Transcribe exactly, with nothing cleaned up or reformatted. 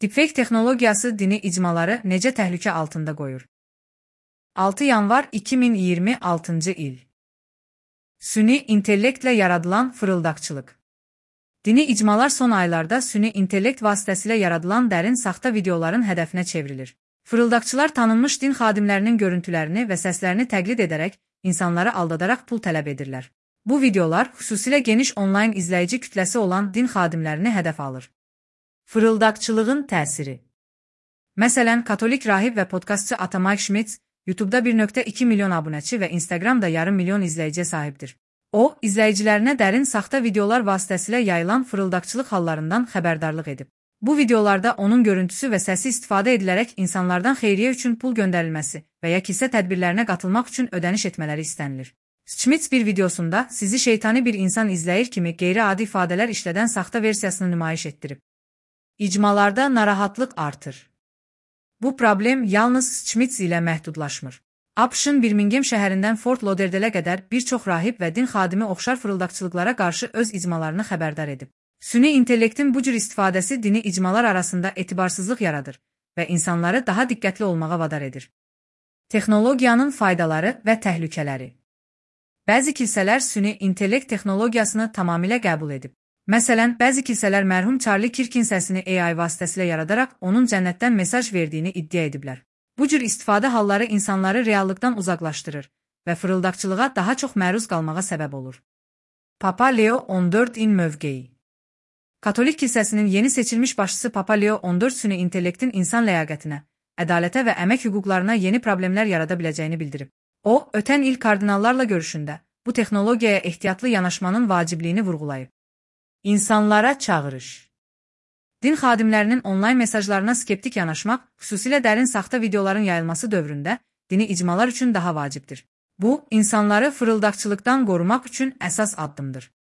Deepfake texnologiyası dini icmaları necə təhlükə altında qoyur? altı yanvar iki min iyirmi altıncı il. Süni intellektlə yaradılan fırıldaqçılıq. Dini icmalar son aylarda süni intellekt vasitəsilə yaradılan dərin saxta videoların hədəfinə çevrilir. Fırıldaqçılar tanınmış din xadimlərinin görüntülərini və səslərini təqlid edərək, insanları aldadaraq pul tələb edirlər. Bu videolar xüsusilə geniş onlayn izləyici kütləsi olan din xadimlərini hədəf alır. Fırıldaqçılığın təsiri. Məsələn, katolik rahib və podkastçı Ata Mike Schmitz YouTube'da bir nöqtə iki milyon abunəçi və Instagram'da yarım milyon izləyiciyə sahibdir. O, izləyicilərinə dərin saxta videolar vasitəsilə yayılan fırıldaqçılıq hallarından xəbərdarlıq edib. Bu videolarda onun görüntüsü və səsi istifadə edilərək insanlardan xeyriyyə üçün pul göndərilməsi və ya kilsə tədbirlərinə qatılmaq üçün ödəniş etmələri istənilir. Schmitz bir videosunda sizi şeytani bir insan izləyir kimi qeyri-adi ifadələr işlədən saxta versiyasını nümayiş etdirib. İcmalarda narahatlıq artır. Bu problem yalnız Schmitz ilə məhdudlaşmır. ABŞ-ın Birmingham şəhərindən Fort Lauderdale-ə qədər bir çox rahib və din xadimi oxşar fırıldaqçılıqlara qarşı öz icmalarını xəbərdar edib. Süni intellektin bu cür istifadəsi dini icmalar arasında etibarsızlıq yaradır və insanları daha diqqətli olmağa vadar edir. Texnologiyanın faydaları və təhlükələri. Bəzi kilsələr süni intellekt texnologiyasını tamamilə qəbul edib. Məsələn, bəzi kilsələr mərhum Charlie Kirkin səsini A I vasitəsilə yaradaraq onun cənnətdən mesaj verdiyini iddia ediblər. Bu cür istifadə halları insanları reallıqdan uzaqlaşdırır və fırıldaqçılığa daha çox məruz qalmağa səbəb olur. Papa Leo on dördün mövqeyi. Katolik kilsəsinin yeni seçilmiş başçısı Papa Leo on dörd süni intellektin insan ləyaqətinə, ədalətə və əmək hüquqlarına yeni problemlər yarada biləcəyini bildirib. O, ötən il kardinallarla görüşündə bu texnologiyaya ehtiyatlı yanaşmanın vacibliyini vurğulayıb. İnsanlara çağırış. Din xadimlərinin onlayn mesajlarına skeptik yanaşmaq, xüsusilə dərin saxta videoların yayılması dövründə dini icmalar üçün daha vacibdir. Bu, insanları fırıldaqçılıqdan qorumaq üçün əsas addımdır.